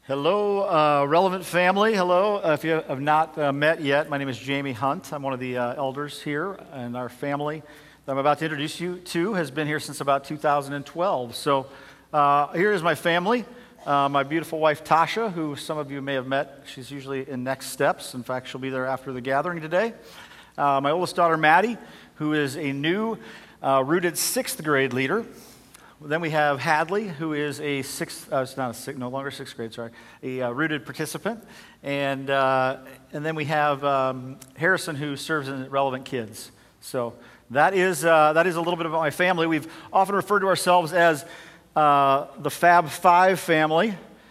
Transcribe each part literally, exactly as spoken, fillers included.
Hello, uh, Relevant family. Hello. Uh, if you have not uh, met yet, my name is Jamie Hunt. I'm one of the uh, elders here, and our family that I'm about to introduce you to has been here since about two thousand twelve. So uh, here is my family. Uh, my beautiful wife, Tasha, who some of you may have met. She's usually in Next Steps. In fact, she'll be there after the gathering today. Uh, my oldest daughter, Maddie, who is a new uh, rooted sixth grade leader. Then we have Hadley, who is a sixth, uh, it's not a sixth, no longer sixth grade, sorry, a uh, rooted participant. And uh, and then we have um, Harrison, who serves in Relevant Kids. So that is uh, that is a little bit about my family. We've often referred to ourselves as uh, the Fab Five family.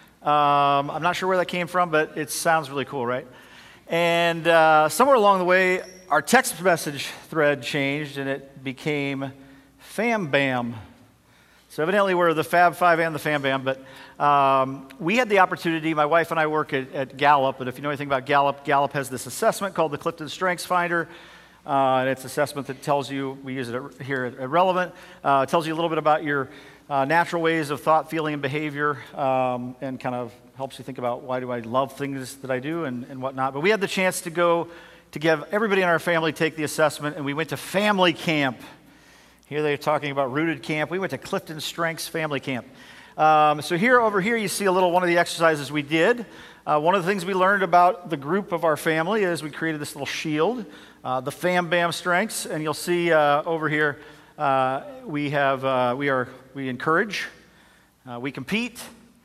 Um, I'm not sure where that came from, but it sounds really cool, right? And uh, somewhere along the way, our text message thread changed, and it became Fam Bam. So evidently we're the Fab Five and the Fam Bam, but um, we had the opportunity, my wife and I work at, at Gallup, and if you know anything about Gallup, Gallup has this assessment called the Clifton Strengths Finder, uh, and it's an assessment that tells you, we use it at, here at Relevant, uh, it tells you a little bit about your uh, natural ways of thought, feeling, and behavior, um, and kind of helps you think about why do I love things that I do and, and whatnot. But we had the chance to go, to give everybody in our family take the assessment, and we went to family camp. Here they're talking about Rooted Camp. We went to Clifton Strengths Family Camp. Um, so here, over here, you see a little one of the exercises we did. Uh, one of the things we learned about the group of our family is we created this little shield, uh, the Fam Bam Strengths, and you'll see uh, over here uh, we have uh, we are we encourage, uh, we compete,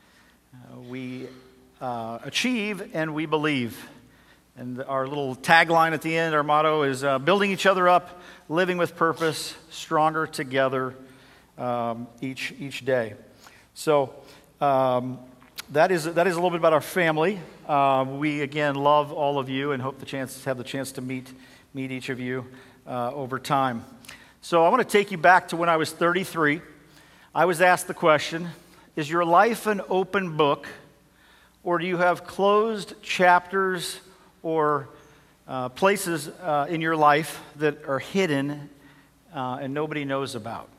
uh, we uh, achieve, and we believe. And our little tagline at the end, our motto is uh, building each other up, living with purpose, stronger together um, each each day. So um, that is that is a little bit about our family. Uh, we again love all of you and hope the chance have the chance to meet meet each of you uh, over time. So I want to take you back to when I was thirty-three. I was asked the question: is your life an open book, or do you have closed chapters or uh, places uh, in your life that are hidden uh, and nobody knows about?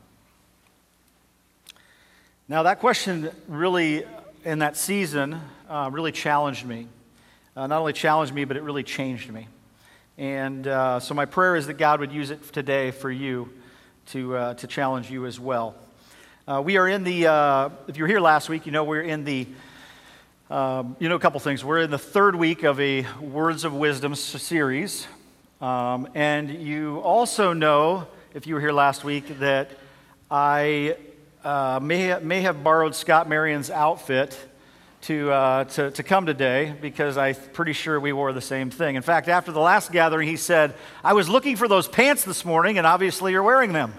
Now, that question really, in that season, uh, really challenged me. Uh, not only challenged me, but it really changed me. And uh, so my prayer is that God would use it today for you to, uh, to challenge you as well. Uh, we are in the, uh, if you were here last week, you know we're in the Um, you know, a couple things. We're in the third week of a Words of Wisdom series. Um, and you also know, if you were here last week, that I uh, may, may have borrowed Scott Marion's outfit to, uh, to, to come today because I'm pretty sure we wore the same thing. In fact, after the last gathering, he said, I was looking for those pants this morning, and obviously you're wearing them.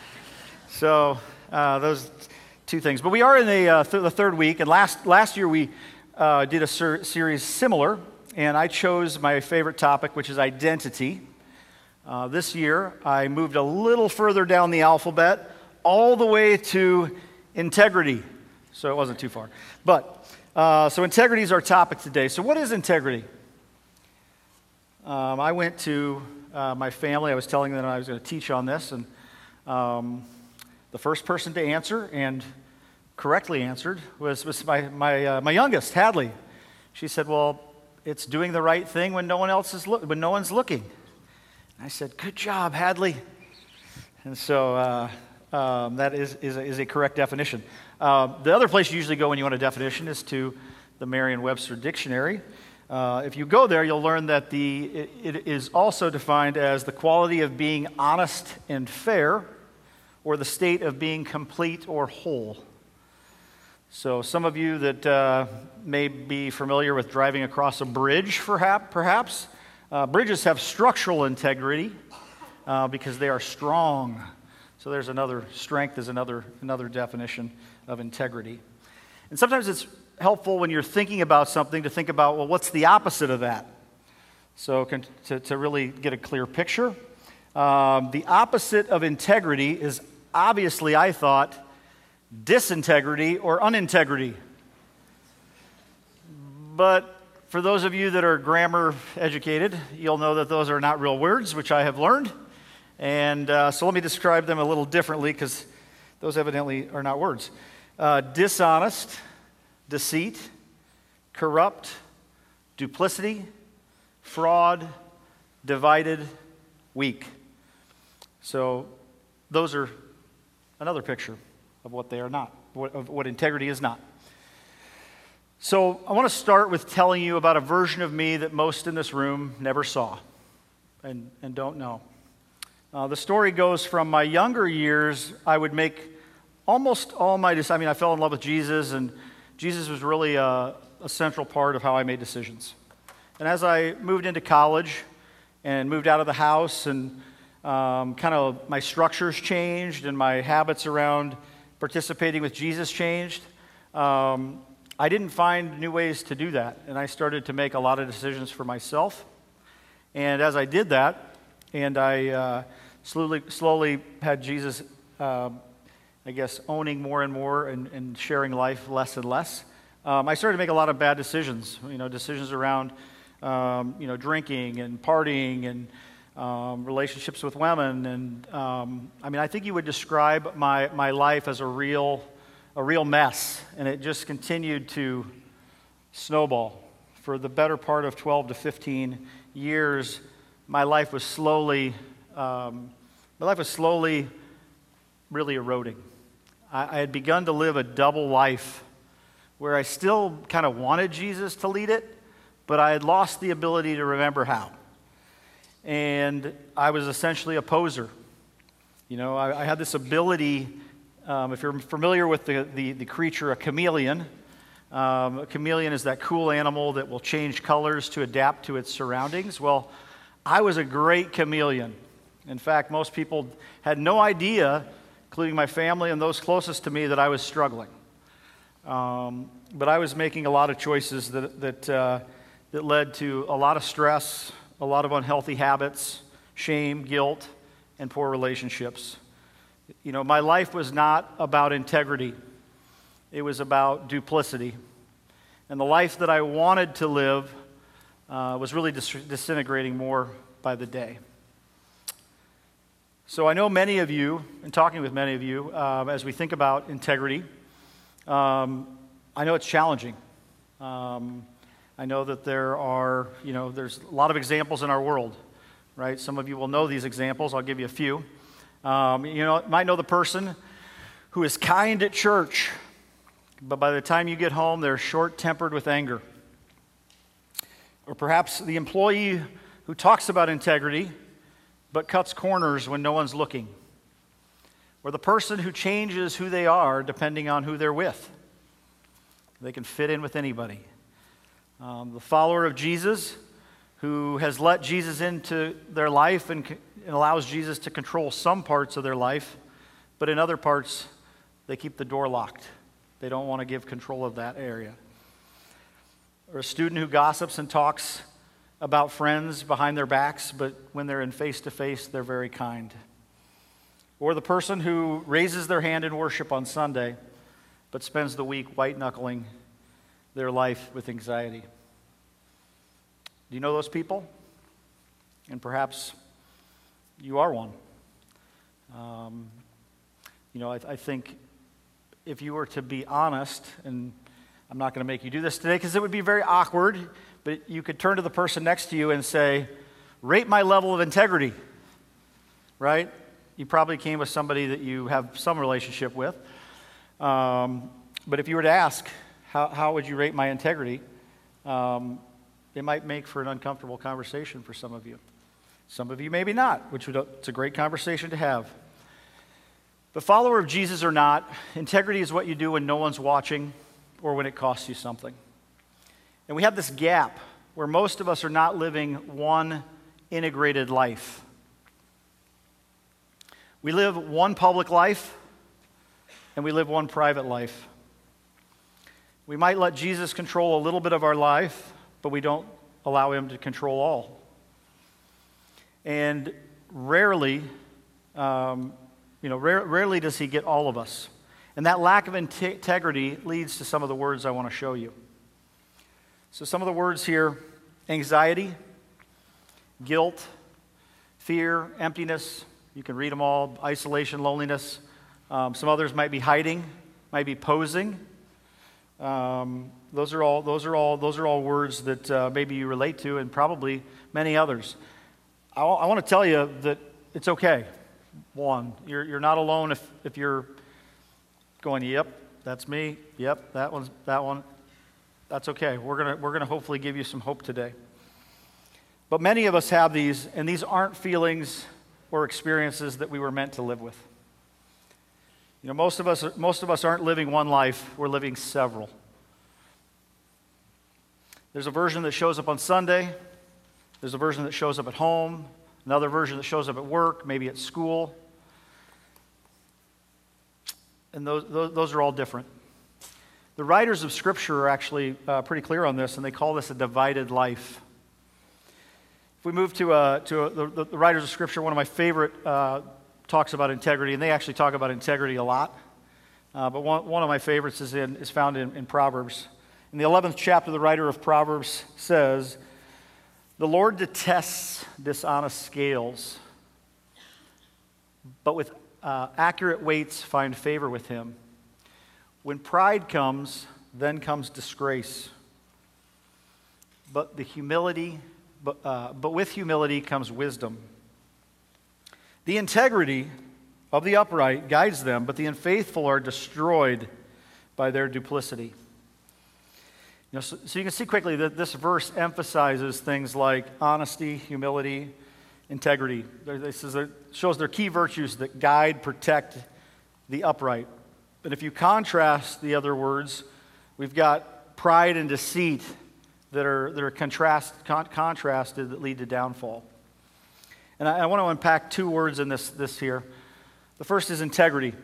So uh, those two things. But we are in the, uh, th- the third week, and last, last year we Uh, did a ser- series similar, and I chose my favorite topic, which is identity. Uh, this year, I moved a little further down the alphabet, all the way to integrity. So it wasn't too far. But, uh, so integrity is our topic today. So what is integrity? Um, I went to uh, my family. I was telling them I was going to teach on this, and um, the first person to answer, and correctly answered, was, was my my, uh, my youngest, Hadley. She said, well, it's doing the right thing when no one else is look when no one's looking. And I said, good job, Hadley. And so uh, um, that is is a, is a correct definition. Uh, the other place you usually go when you want a definition is to the Merriam-Webster Dictionary. Uh, if you go there, you'll learn that the it, it is also defined as the quality of being honest and fair, or the state of being complete or whole. So some of you that uh, may be familiar with driving across a bridge, perhaps, uh, bridges have structural integrity uh, because they are strong. So there's another, strength is another, another definition of integrity. And sometimes it's helpful when you're thinking about something to think about, well, what's the opposite of that? So can, to, to really get a clear picture. Um, the opposite of integrity is obviously, I thought, disintegrity or unintegrity. But for those of you that are grammar educated, you'll know that those are not real words, which I have learned. And uh, so let me describe them a little differently, because those evidently are not words. Uh, dishonest, deceit, corrupt, duplicity, fraud, divided, weak. So those are another picture of what they are not, of what integrity is not. So I want to start with telling you about a version of me that most in this room never saw and, and don't know. Uh, the story goes from my younger years. I would make almost all my decisions. I mean, I fell in love with Jesus, and Jesus was really a, a central part of how I made decisions. And as I moved into college and moved out of the house, and um, kind of my structures changed and my habits around participating with Jesus changed, um, I didn't find new ways to do that. And I started to make a lot of decisions for myself. And as I did that, and I uh, slowly, slowly had Jesus, uh, I guess, owning more and more and, and sharing life less and less, um, I started to make a lot of bad decisions. You know, decisions around, um, you know, drinking and partying and um, relationships with women. And um, I mean, I think you would describe my my life as a real, a real mess. And it just continued to snowball for the better part of twelve to fifteen years. My life was slowly, um, my life was slowly, really eroding. I, I had begun to live a double life, where I still kind of wanted Jesus to lead it, but I had lost the ability to remember how. And I was essentially a poser. You know, I, I had this ability. Um, if you're familiar with the the, the creature, a chameleon. Um, a chameleon is that cool animal that will change colors to adapt to its surroundings. Well, I was a great chameleon. In fact, most people had no idea, including my family and those closest to me, that I was struggling. Um, but I was making a lot of choices that that uh, that led to a lot of stress, a lot of unhealthy habits, shame, guilt, and poor relationships. You know, my life was not about integrity. It was about duplicity. And the life that I wanted to live uh, was really dis- disintegrating more by the day. So I know many of you, and talking with many of you, uh, as we think about integrity, um, I know it's challenging. Um, I know that there are, you know, there's a lot of examples in our world, right? Some of you will know these examples. I'll give you a few. Um, you know, might know the person who is kind at church, but by the time you get home, they're short-tempered with anger. Or perhaps the employee who talks about integrity, but cuts corners when no one's looking. Or the person who changes who they are depending on who they're with. They can fit in with anybody. Um, the follower of Jesus who has let Jesus into their life and, and allows Jesus to control some parts of their life, but in other parts, they keep the door locked. They don't want to give control of that area. Or a student who gossips and talks about friends behind their backs, but when they're in face-to-face, they're very kind. Or the person who raises their hand in worship on Sunday, but spends the week white-knuckling their life with anxiety. Do you know those people? And perhaps you are one. Um, you know, I, I think if you were to be honest, and I'm not going to make you do this today because it would be very awkward, but you could turn to the person next to you and say, rate my level of integrity, right? You probably came with somebody that you have some relationship with. Um, but if you were to ask, how, how would you rate my integrity? Um, it might make for an uncomfortable conversation for some of you. Some of you maybe not, which would, it's a great conversation to have. The follower of Jesus or not, integrity is what you do when no one's watching or when it costs you something. And we have this gap where most of us are not living one integrated life. We live one public life and we live one private life. We might let Jesus control a little bit of our life, but we don't allow him to control all. And rarely, um, you know, rare, rarely does he get all of us. And that lack of integrity leads to some of the words I want to show you. So some of the words here: anxiety, guilt, fear, emptiness. You can read them all. Isolation, loneliness. Um, some others might be hiding, might be posing. Um, Those are all, those are all, those are all words that uh, maybe you relate to, and probably many others. I, I want to tell you that it's okay. One, you're you're not alone if if you're going, yep, that's me. Yep, that one's that one. That's okay. We're gonna we're gonna hopefully give you some hope today. But many of us have these, and these aren't feelings or experiences that we were meant to live with. You know, most of us most of us aren't living one life. We're living several. There's a version that shows up on Sunday. There's a version that shows up at home. Another version that shows up at work, maybe at school. And those, those, those are all different. The writers of Scripture are actually uh, pretty clear on this, and they call this a divided life. If we move to, uh, to uh, the, the writers of Scripture, one of my favorite uh, talks about integrity, and they actually talk about integrity a lot. Uh, but one, one of my favorites is, in, is found in, in Proverbs. In the eleventh chapter, the writer of Proverbs says, "The Lord detests dishonest scales, but with uh, accurate weights find favor with him. When pride comes, then comes disgrace. But the humility, but, uh, but with humility comes wisdom. The integrity of the upright guides them, but the unfaithful are destroyed by their duplicity." You know, so, so you can see quickly that this verse emphasizes things like honesty, humility, integrity. This is a, shows their key virtues that guide, protect the upright. But if you contrast the other words, we've got pride and deceit that are that are contrast, con- contrasted that lead to downfall. And I, I want to unpack two words in this this here. The first is integrity.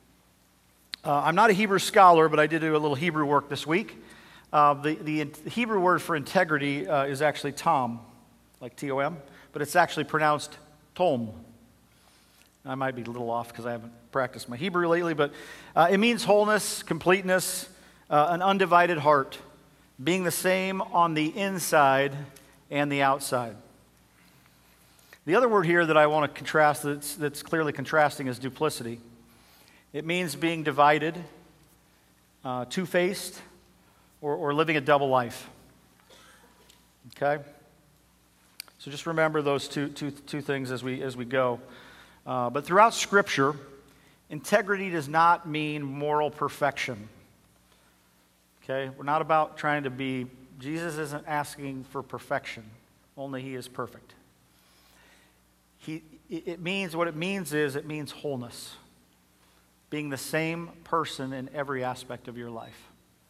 Uh, I'm not a Hebrew scholar, but I did do a little Hebrew work this week. Uh, the, the Hebrew word for integrity uh, is actually tom, like T O M, but it's actually pronounced tom. I might be a little off because I haven't practiced my Hebrew lately, but uh, it means wholeness, completeness, uh, an undivided heart, being the same on the inside and the outside. The other word here that I want to contrast that's, that's clearly contrasting is duplicity. It means being divided, uh, two-faced, Or, or living a double life. Okay? So just remember those two, two, two things as we, as we go. Uh, but throughout Scripture, integrity does not mean moral perfection. Okay? We're not about trying to be, Jesus isn't asking for perfection. Only He is perfect. He, it means, what it means is, it means wholeness. Being the same person in every aspect of your life.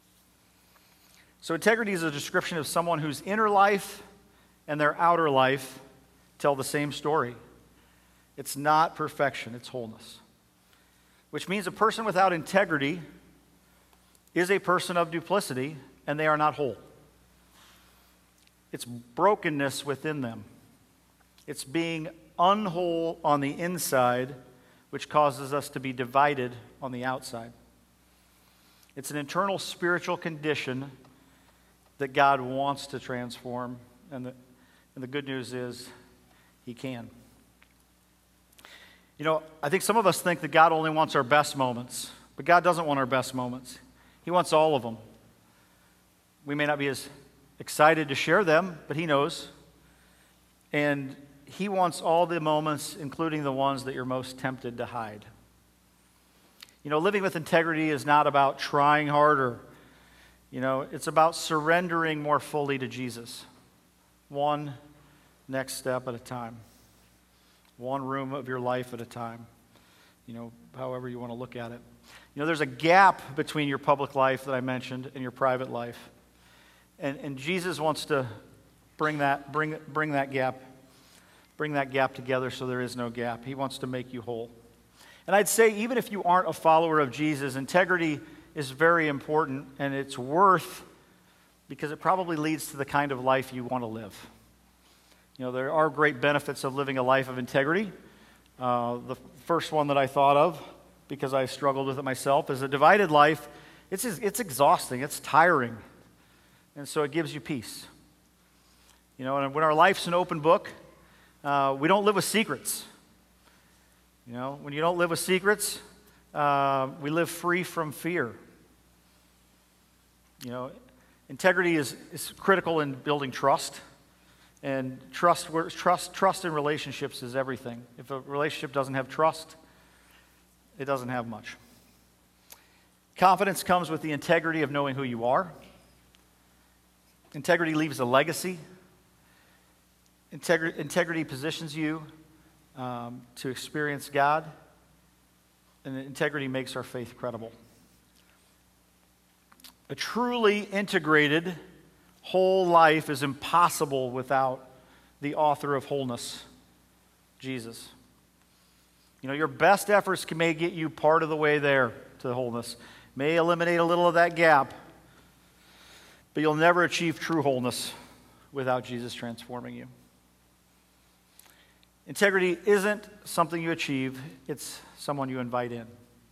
So integrity is a description of someone whose inner life and their outer life tell the same story. It's not perfection, it's wholeness. Which means a person without integrity is a person of duplicity, and they are not whole. It's brokenness within them. It's being unwhole on the inside, which causes us to be divided on the outside. It's an internal spiritual condition that God wants to transform, and the, and the good news is He can. You know, I think some of us think that God only wants our best moments, but God doesn't want our best moments. He wants all of them. We may not be as excited to share them, but He knows. And He wants all the moments, including the ones that you're most tempted to hide. You know, living with integrity is not about trying harder. You know, it's about surrendering more fully to Jesus. One next step at a time. One room of your life at a time. You know, however you want to look at it. You know, there's a gap between your public life that I mentioned and your private life. And, and Jesus wants to bring that, bring, bring that gap, bring that gap together so there is no gap. He wants to make you whole. And I'd say even if you aren't a follower of Jesus, integrity is very important, and it's worth, because it probably leads to the kind of life you want to live. You know, there are great benefits of living a life of integrity. Uh, the first one that I thought of, because I struggled with it myself, is a divided life. It's, it's exhausting, it's tiring, and so it gives you peace. You know, and when our life's an open book, uh, we don't live with secrets. You know, when you don't live with secrets, uh, we live free from fear. You know, Integrity is, is critical in building trust. And trust, trust, trust in relationships is everything. If a relationship doesn't have trust, it doesn't have much. Confidence comes with the integrity of knowing who you are. Integrity leaves a legacy. Integri- integrity positions you um, to experience God. And integrity makes our faith credible. A truly integrated whole life is impossible without the author of wholeness, Jesus. You know, your best efforts can, may get you part of the way there to wholeness, may eliminate a little of that gap, but you'll never achieve true wholeness without Jesus transforming you. Integrity isn't something you achieve, it's someone you invite in.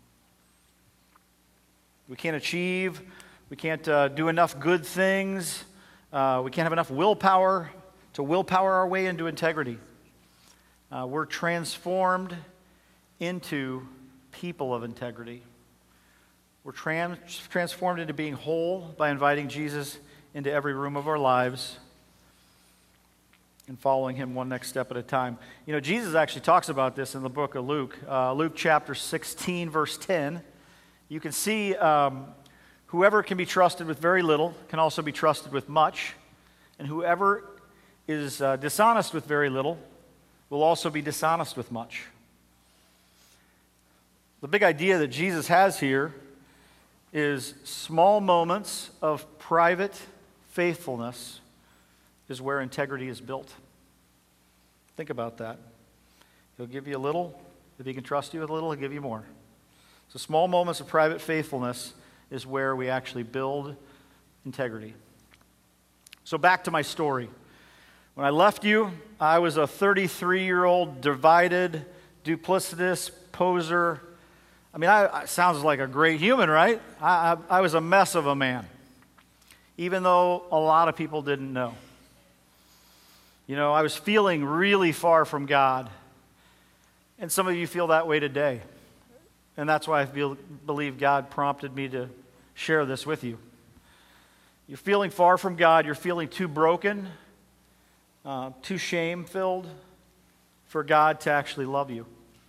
We can't achieve, we can't uh, do enough good things, uh, we can't have enough willpower to willpower our way into integrity. Uh, we're transformed into people of integrity. We're trans- transformed into being whole by inviting Jesus into every room of our lives and following him one next step at a time. You know, Jesus actually talks about this in the book of Luke. Uh, Luke chapter sixteen, verse ten. You can see um, whoever can be trusted with very little can also be trusted with much. And whoever is uh, dishonest with very little will also be dishonest with much. The big idea that Jesus has here is small moments of private faithfulness is where integrity is built. Think about that. He'll give you a little. If he can trust you with a little, he'll give you more. So small moments of private faithfulness is where we actually build integrity. So back to my story. When I left you, I was a thirty-three-year-old divided, duplicitous poser. I mean, I, I sounds like a great human, right? I, I, I was a mess of a man, even though a lot of people didn't know. You know, I was feeling really far from God, and some of you feel that way today, and that's why I feel, believe God prompted me to share this with you. You're feeling far from God, you're feeling too broken, uh, too shame-filled for God to actually love you.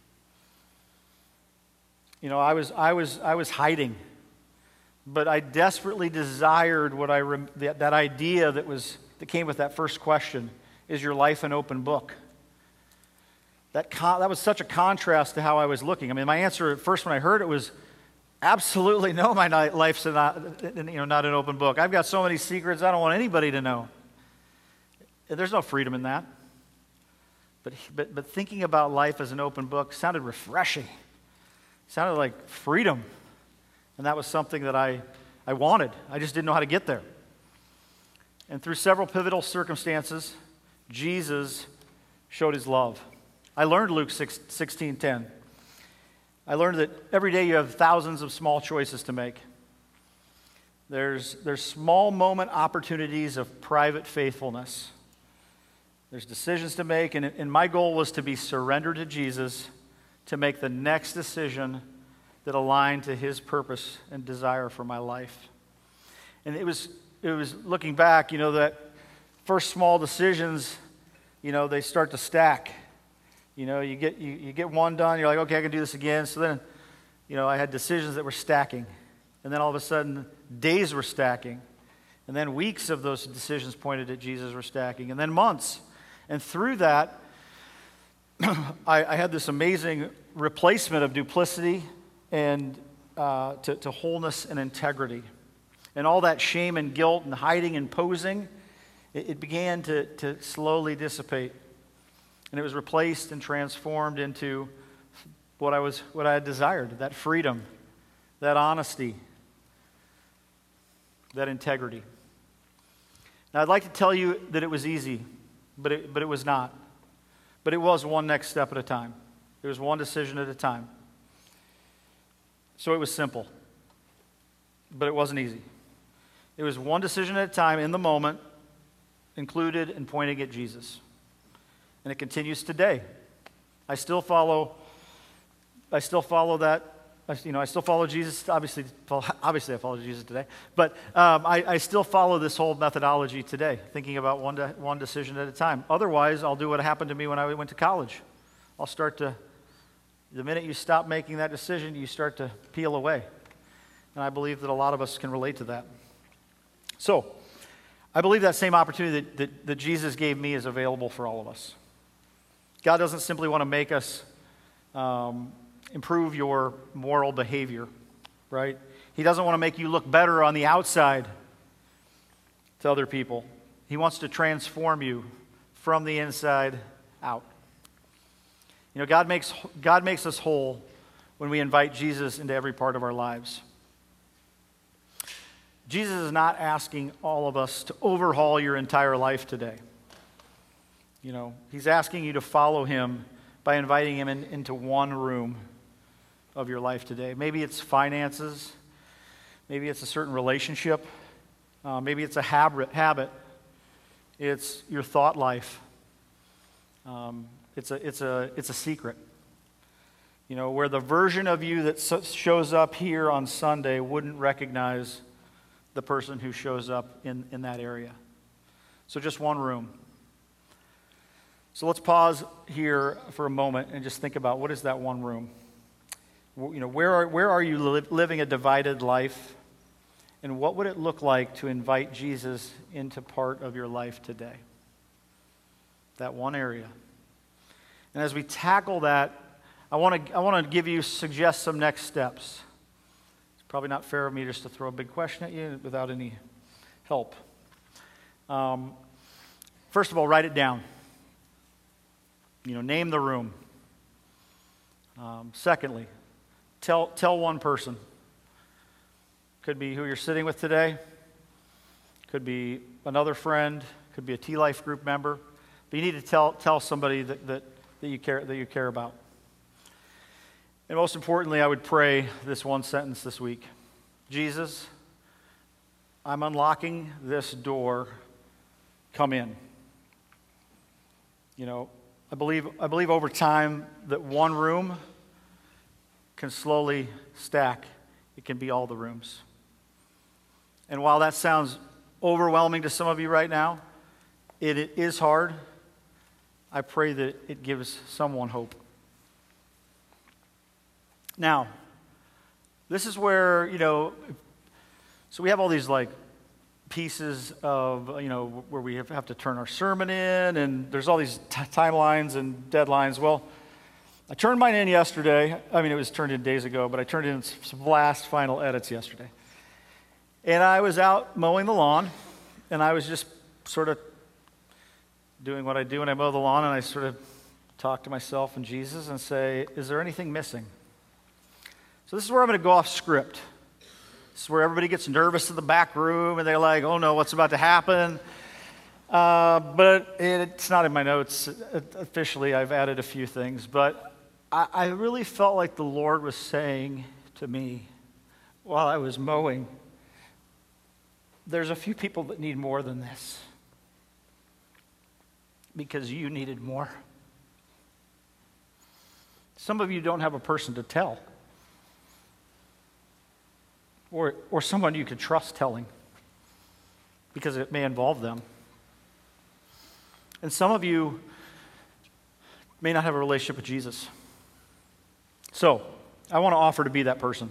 You know, I was, I was, I was hiding, but I desperately desired what I rem- that, that idea that was that came with that first question: is your life an open book? That con- that was such a contrast to how I was looking. I mean, my answer at first when I heard it was absolutely no. My ni- life's not, you know, not an open book. I've got so many secrets I don't want anybody to know. There's no freedom in that. But but but thinking about life as an open book sounded refreshing. Sounded like freedom. And that was something that I, I wanted. I just didn't know how to get there. And through several pivotal circumstances, Jesus showed his love. I learned Luke sixteen ten. I learned that every day you have thousands of small choices to make. There's, there's small moment opportunities of private faithfulness. There's decisions to make, and, and my goal was to be surrendered to Jesus, to make the next decision that aligned to his purpose and desire for my life. And it was it was looking back, you know, that first small decisions, you know, they start to stack. You know, you get you, you get one done, you're like, okay, I can do this again. So then, you know, I had decisions that were stacking. And then all of a sudden, days were stacking. And then weeks of those decisions pointed at Jesus were stacking. And then months. And through that, I, I had this amazing replacement of duplicity and uh, to, to wholeness and integrity. And all that shame and guilt and hiding and posing, it, it began to, to slowly dissipate. And it was replaced and transformed into what I was, what I had desired, that freedom, that honesty, that integrity. Now, I'd like to tell you that it was easy, but it, but it was not. But it was one next step at a time. It was one decision at a time. So it was simple, but it wasn't easy. It was one decision at a time in the moment, included and pointing at Jesus. And it continues today. I still follow, I still follow that I, you know, I still follow Jesus. Obviously, obviously I follow Jesus today. But um, I, I still follow this whole methodology today, thinking about one, de- one decision at a time. Otherwise, I'll do what happened to me when I went to college. I'll start to, the minute you stop making that decision, you start to peel away. And I believe that a lot of us can relate to that. So, I believe that same opportunity that, that, that Jesus gave me is available for all of us. God doesn't simply want to make us um, improve your moral behavior, right? He doesn't want to make you look better on the outside to other people. He wants to transform you from the inside out. You know, God makes, God makes us whole when we invite Jesus into every part of our lives. Jesus is not asking all of us to overhaul your entire life today. You know, he's asking you to follow him by inviting him in, into one room of your life today. Maybe it's finances. Maybe it's a certain relationship. Uh, maybe it's a habit. habit. It's your thought life. Um, it's a it's a it's a secret. You know, where the version of you that so, shows up here on Sunday wouldn't recognize the person who shows up in, in that area. So just one room. So let's pause here for a moment and just think about, what is that one room? You know, where are, where are you li- living a divided life? And what would it look like to invite Jesus into part of your life today? That one area. And as we tackle that, I want to I want to give you, suggest some next steps. It's probably not fair of me just to throw a big question at you without any help. Um, first of all, write it down. You know, name the room. Um, secondly, tell tell one person. Could be who you're sitting with today. Could be another friend. Could be a T-Life group member. But you need to tell tell somebody that, that, that you care that you care about. And most importantly, I would pray this one sentence this week. Jesus, I'm unlocking this door. Come in. You know, I believe I believe over time that one room can slowly stack. It can be all the rooms. And while that sounds overwhelming to some of you right now, it, it is hard. I pray that it gives someone hope. Now, this is where, you know, so we have all these like pieces of, you know, where we have, have to turn our sermon in, and there's all these t- timelines and deadlines. Well, I turned mine in yesterday. I mean, it was turned in days ago, but I turned in some last final edits yesterday. And I was out mowing the lawn, and I was just sort of doing what I do when I mow the lawn, and I sort of talk to myself and Jesus and say, is there anything missing? So this is where I'm going to go off script. This is where everybody gets nervous in the back room, and they're like, oh no, what's about to happen? Uh, but it, it's not in my notes. Officially, I've added a few things, but I, I really felt like the Lord was saying to me while I was mowing, there's a few people that need more than this because you needed more. Some of you don't have a person to tell, or, or someone you could trust telling, because it may involve them. And some of you may not have a relationship with Jesus. So, I want to offer to be that person.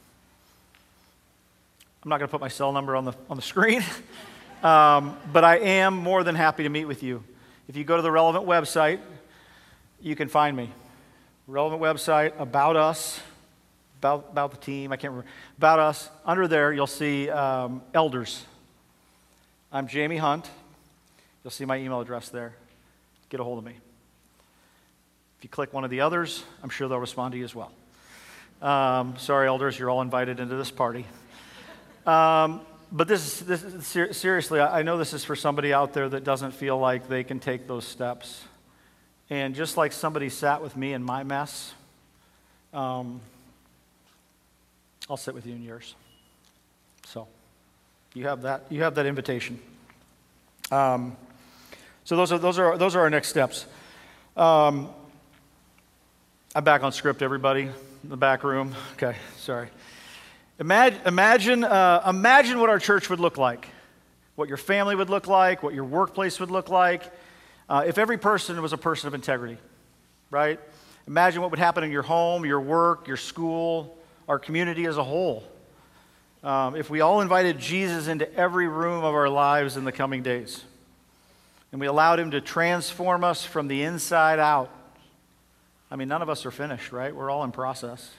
I'm not going to put my cell number on the on the screen, um, but I am more than happy to meet with you. If you go to the relevant website, you can find me. Relevant website, about us, about, about the team, I can't remember. About us, under there you'll see um, elders. I'm Jamie Hunt. You'll see my email address there. Get a hold of me. If you click one of the others, I'm sure they'll respond to you as well. Um, sorry, elders, you're all invited into this party. Um, but this is, this is ser- seriously, I know this is for somebody out there that doesn't feel like they can take those steps. And just like somebody sat with me in my mess, um, I'll sit with you in yours. So you have that. You have that invitation. Um, so those are those are those are our next steps. Um, I'm back on script, everybody. in the back room. Okay, sorry. Imagine, imagine, uh, imagine what our church would look like, what your family would look like, what your workplace would look like, uh, if every person was a person of integrity, right? Imagine what would happen in your home, your work, your school, our community as a whole. Um, if we all invited Jesus into every room of our lives in the coming days, and we allowed him to transform us from the inside out. I mean, none of us are finished, right? We're all in process.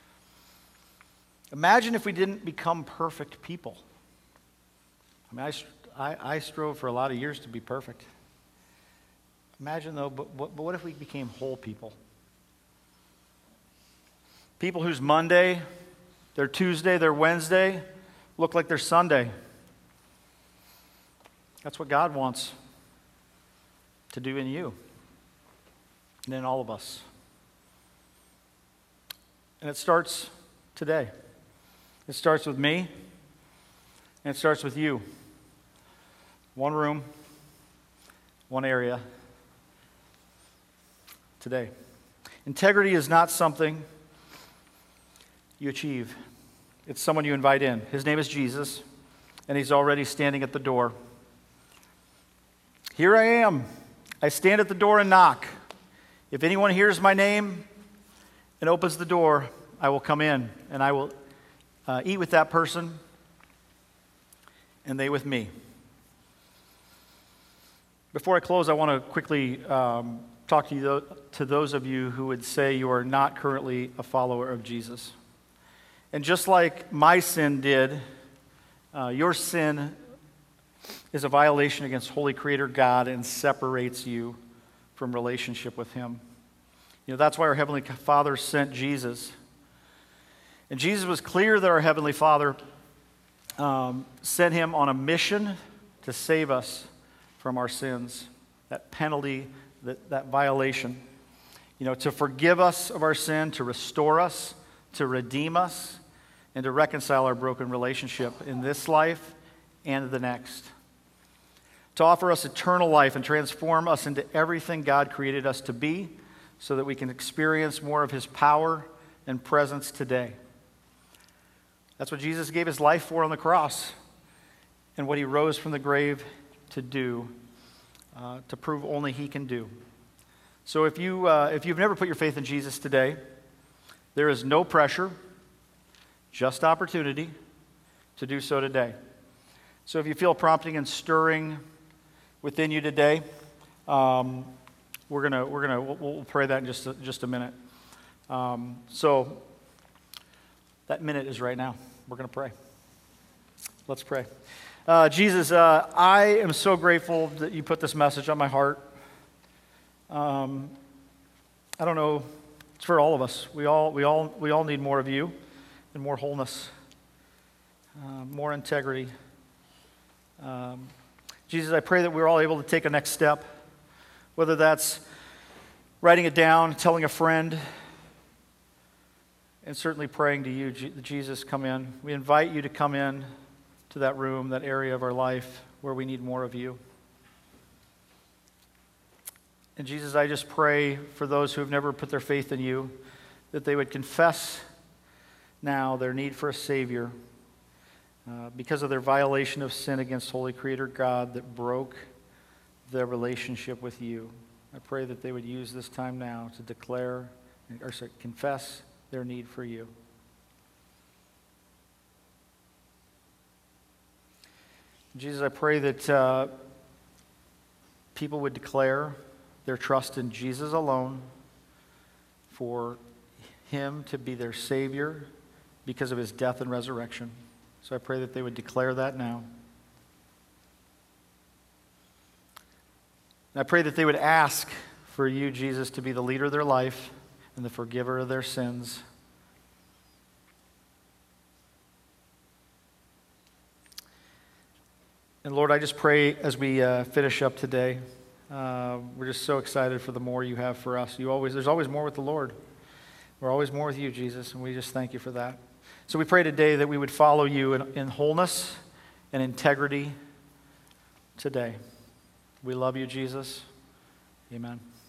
Imagine if we didn't become perfect people. I mean, I, I, I strove for a lot of years to be perfect. Imagine, though, but, but what if we became whole people? People whose Monday, their Tuesday, their Wednesday look like their Sunday. That's what God wants to do in you and in all of us. And it starts today. It starts with me, and it starts with you. One room, one area, today. Integrity is not something you achieve. It's someone you invite in. His name is Jesus, and he's already standing at the door. Here I am. I stand at the door and knock. If anyone hears my name and opens the door, I will come in, and I will Uh, eat with that person, and they with me. Before I close, I want to quickly um, talk to you, to those of you who would say you are not currently a follower of Jesus. And just like my sin did, uh, your sin is a violation against Holy Creator God and separates you from relationship with him. You know, that's why our Heavenly Father sent Jesus. And Jesus was clear that our Heavenly Father um, sent him on a mission to save us from our sins, that penalty, that, that violation. You know, to forgive us of our sin, to restore us, to redeem us, and to reconcile our broken relationship in this life and the next. To offer us eternal life and transform us into everything God created us to be so that we can experience more of his power and presence today. That's what Jesus gave his life for on the cross and what he rose from the grave to do, uh, to prove only he can do. So if, you, uh, if you've never put your faith in Jesus today, there is no pressure, just opportunity to do so today. So if you feel prompting and stirring within you today, um, we're gonna we're gonna we'll, we'll pray that in just a, just a minute. Um, so that minute is right now. We're going to pray. Let's pray. Uh, Jesus, uh, I am so grateful that you put this message on my heart. Um, I don't know. It's for all of us. We all we all we all need more of you and more wholeness, uh, more integrity. Um, Jesus, I pray that we're all able to take a next step, whether that's writing it down, telling a friend, and certainly praying to you, Jesus, come in. We invite you to come in to that room, that area of our life where we need more of you. And Jesus, I just pray for those who have never put their faith in you, that they would confess now their need for a Savior uh, because of their violation of sin against Holy Creator God that broke their relationship with you. I pray that they would use this time now to declare, or sorry, confess their need for you. Jesus, I pray that uh, people would declare their trust in Jesus alone, for him to be their Savior because of his death and resurrection. So I pray that they would declare that now. And I pray that they would ask for you, Jesus, to be the leader of their life and the forgiver of their sins. And Lord, I just pray as we uh, finish up today, uh, we're just so excited for the more you have for us. You always, there's always more with the Lord. We're always more with you, Jesus, and we just thank you for that. So we pray today that we would follow you in, in wholeness and integrity today. We love you, Jesus. Amen.